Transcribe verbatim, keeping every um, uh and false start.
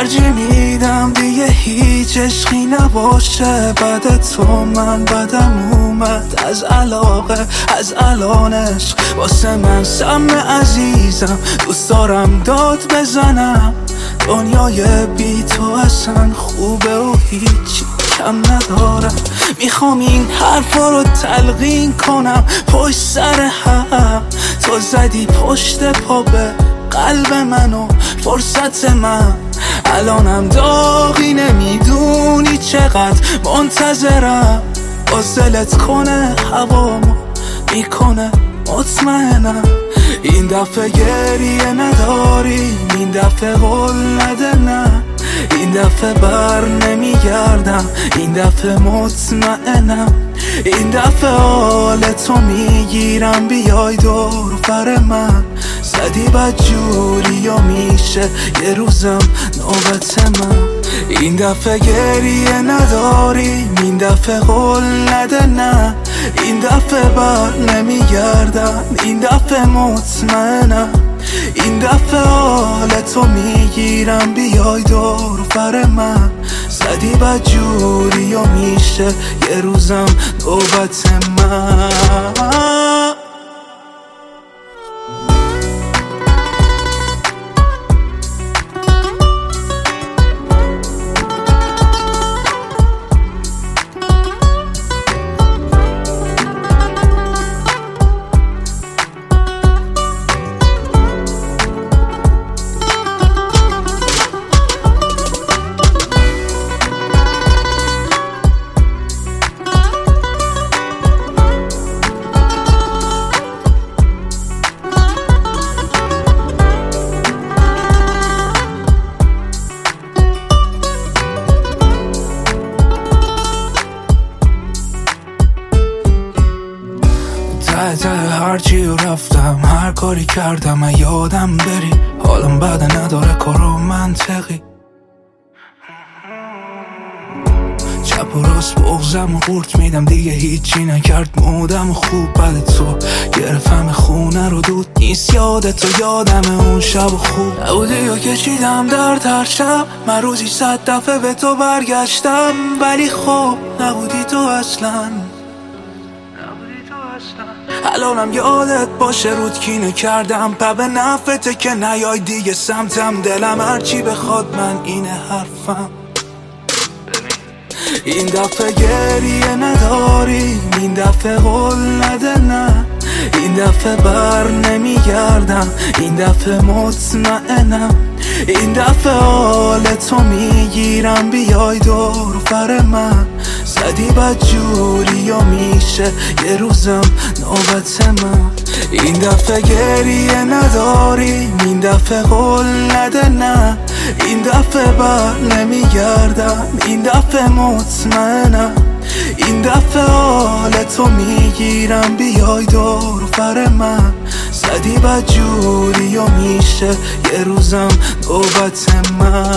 ترجیح میدم دیگه هیچ عشقی نباشه بعد تو. من بدم اومد از علاقه، از الان عشق واسه من سم عزیزم. دوست دارم داد بزنم، دنیای بی تو اصلا خوبه و هیچی کم ندارم. میخوام این حرفا رو تلقین کنم پشت سر هم. تو زدی پشت پا به قلب منو فرصت من. الانم داغی نمیدونی چقدر منتظرم. وصلت کنه هوامو میکنه مطمئنم. این دفعه گریه نداریم، این دفعه قول نده نه. این دفعه بر نمیگردم، این دفعه مطمئنم. این دفعه حال تو میگیرم بیای دور بر من. زدی بد جوری و میشه یه روزم نوبت من. این دفعه گریه نداریم، این دفعه قول نده نه. این دفعه بر نمیگردم، این دفعه مطمئنم. این دفعه حال تو میگیرم بیای دور بر من. زدی بد جوری و میشه یه روزم نوبت من. ته ته هرچی رفتم، هر کاری کردم من یادم بری. حالم بد نداره کار و منطقی. چپ و راست بغزم و قورت میدم دیگه هیچی نکرد مودم و خوب بد تو. گرفتم خونه رو دود نیست یادتو یادم اون شب خوب نبودی و کشیدم در هر شب. من روزی صد دفعه به تو برگشتم ولی خب نبودی تو اصلا. الانم یادت باشه رود کینه کردم پا به نفته که نیای دیگه سمتم. دلم هرچی بخواد من اینه حرفم. این دفعه گریه نداریم، این دفعه قول نده نه. این دفعه بر نمیگردم، این دفعه مطمئنم. این دفعه حال تو میگیرم بیای دور بر من. زدی بد جوری و میشه یه روزم نوبت من. این دفعه گریه نداریم، این دفعه قول نده نه. این دفعه بر نمیگردم، این دفعه مطمئنم. این دفعه حال تو میگیرم بیای دور بر من. زدی بد جوری و میشه یه روزم نوبت من.